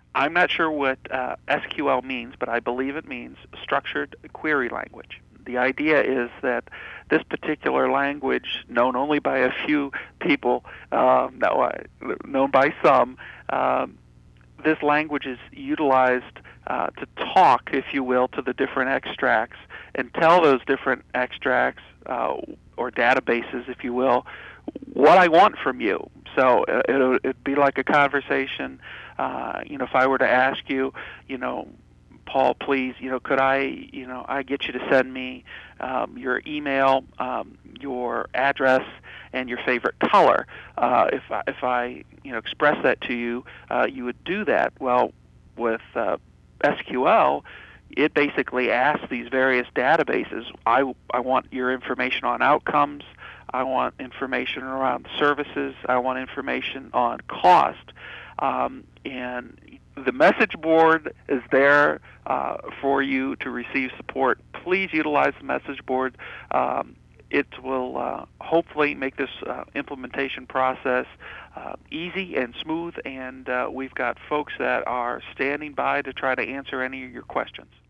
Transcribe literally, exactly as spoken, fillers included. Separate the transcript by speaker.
Speaker 1: I'm not sure what uh, S Q L means, but I believe it means structured query language. The idea is that this particular language, known only by a few people, um, no, uh, known by some, um, this language is utilized uh, to talk, if you will, to the different extracts and tell those different extracts uh, or databases, if you will, what I want from you. So uh, it'll, it'd be like a conversation. Uh, you know, if I were to ask you, you know, Paul, please, you know, could I, you know, I get you to send me um, your email, um, your address, and your favorite color. Uh, if I, if I, you know, express that to you, uh, you would do that. Well, with uh, S Q L, it basically asks these various databases. I I want your information on outcomes. I want information around services. I want information on cost. Um, and the message board is there uh, for you to receive support. Please utilize the message board. Um, it will uh, hopefully make this uh, implementation process uh, easy and smooth, and uh, we've got folks that are standing by to try to answer any of your questions.